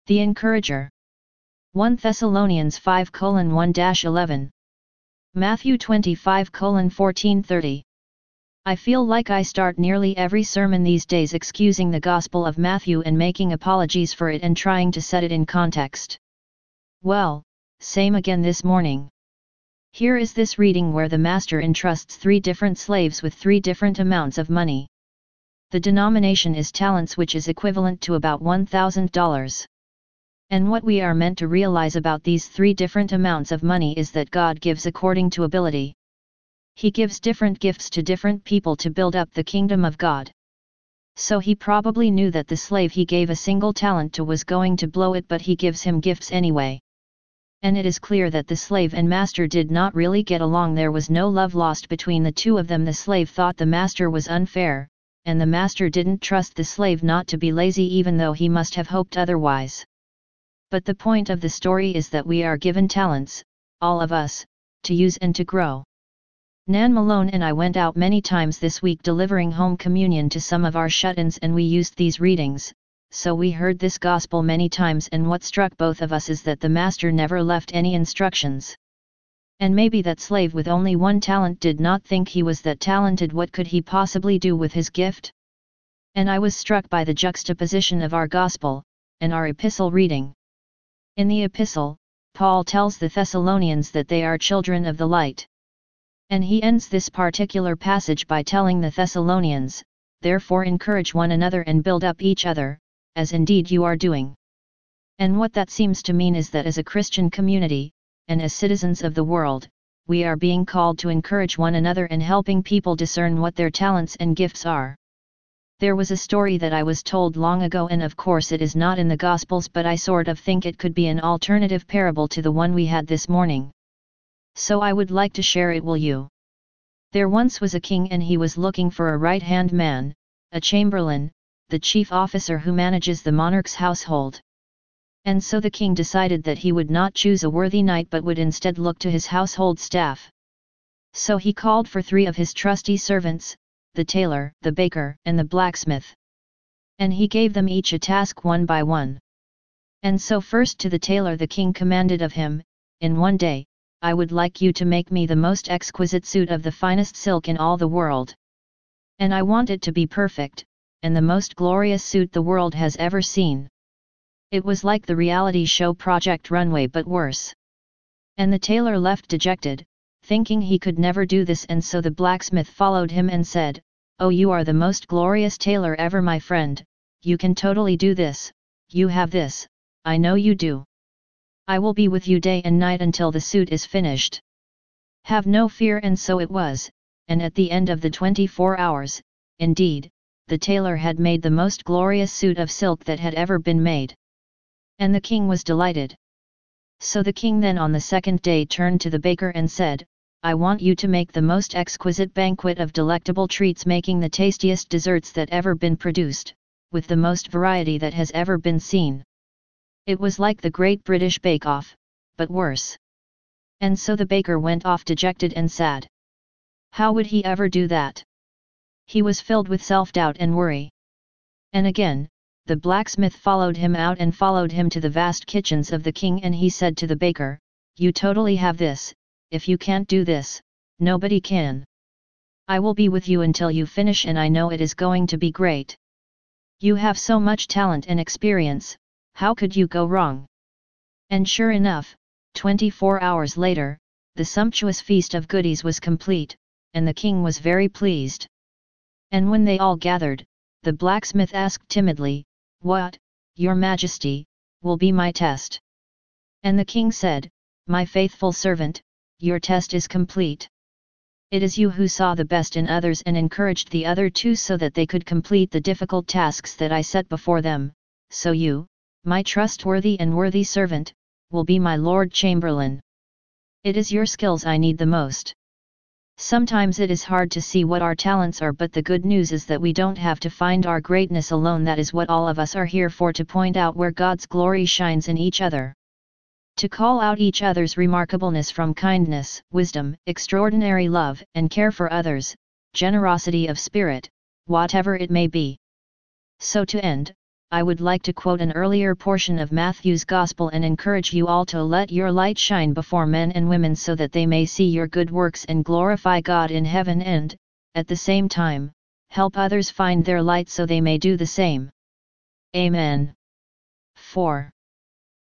The Encourager. 1 Thessalonians 5:1-11. Matthew 25:14-30. I feel like I start nearly every sermon these days excusing the Gospel of Matthew and making apologies for it and trying to set it in context. Well, same again this morning. Here is this reading where the master entrusts 3 different slaves with 3 different amounts of money. The denomination is talents, which is equivalent to about $1,000. And what we are meant to realize about these 3 different amounts of money is that God gives according to ability. He gives different gifts to different people to build up the kingdom of God. So he probably knew that the slave he gave a single talent to was going to blow it, but he gives him gifts anyway. And it is clear that the slave and master did not really get along. There was no love lost between the two of them. The slave thought the master was unfair, and the master didn't trust the slave not to be lazy, even though he must have hoped otherwise. But the point of the story is that we are given talents, all of us, to use and to grow. Nan Malone and I went out many times this week delivering home communion to some of our shut-ins, and we used these readings, so we heard this gospel many times, and what struck both of us is that the master never left any instructions. And maybe that slave with only 1 talent did not think he was that talented. What could he possibly do with his gift? And I was struck by the juxtaposition of our gospel and our epistle reading. In the epistle, Paul tells the Thessalonians that they are children of the light. And he ends this particular passage by telling the Thessalonians, "Therefore encourage one another and build up each other, as indeed you are doing." And what that seems to mean is that as a Christian community, and as citizens of the world, we are being called to encourage one another and helping people discern what their talents and gifts are. There was a story that I was told long ago, and of course it is not in the Gospels, but I sort of think it could be an alternative parable to the one we had this morning. So I would like to share it with you. There once was a king, and he was looking for a right-hand man, a chamberlain, the chief officer who manages the monarch's household. And so the king decided that he would not choose a worthy knight but would instead look to his household staff. So he called for 3 of his trusty servants, the tailor, the baker, and the blacksmith. And he gave them each a task one by one. And so first to the tailor the king commanded of him, "In one day, I would like you to make me the most exquisite suit of the finest silk in all the world. And I want it to be perfect, and the most glorious suit the world has ever seen." It was like the reality show Project Runway, but worse. And the tailor left dejected, thinking he could never do this, and so the blacksmith followed him and said, "Oh, you are the most glorious tailor ever, my friend, you can totally do this, you have this, I know you do. I will be with you day and night until the suit is finished. Have no fear." And so it was, and at the end of the 24 hours, indeed, the tailor had made the most glorious suit of silk that had ever been made. And the king was delighted. So the king then on the 2nd day turned to the baker and said, "I want you to make the most exquisite banquet of delectable treats, making the tastiest desserts that ever been produced, with the most variety that has ever been seen." It was like the Great British Bake Off, but worse. And so the baker went off dejected and sad. How would he ever do that? He was filled with self-doubt and worry. And again, the blacksmith followed him out and followed him to the vast kitchens of the king, and he said to the baker, "You totally have this, if you can't do this, nobody can. I will be with you until you finish, and I know it is going to be great. You have so much talent and experience, how could you go wrong?" And sure enough, 24 hours later, the sumptuous feast of goodies was complete, and the king was very pleased. And when they all gathered, the blacksmith asked timidly, "What, your majesty, will be my test?" And the king said, "My faithful servant, your test is complete. It is you who saw the best in others and encouraged the other 2 so that they could complete the difficult tasks that I set before them, so you, my trustworthy and worthy servant, will be my Lord Chamberlain. It is your skills I need the most." Sometimes it is hard to see what our talents are, but the good news is that we don't have to find our greatness alone. That is what all of us are here for, to point out where God's glory shines in each other. To call out each other's remarkableness from kindness, wisdom, extraordinary love and care for others, generosity of spirit, whatever it may be. So to end, I would like to quote an earlier portion of Matthew's Gospel and encourage you all to let your light shine before men and women so that they may see your good works and glorify God in heaven and, at the same time, help others find their light so they may do the same. Amen. 4.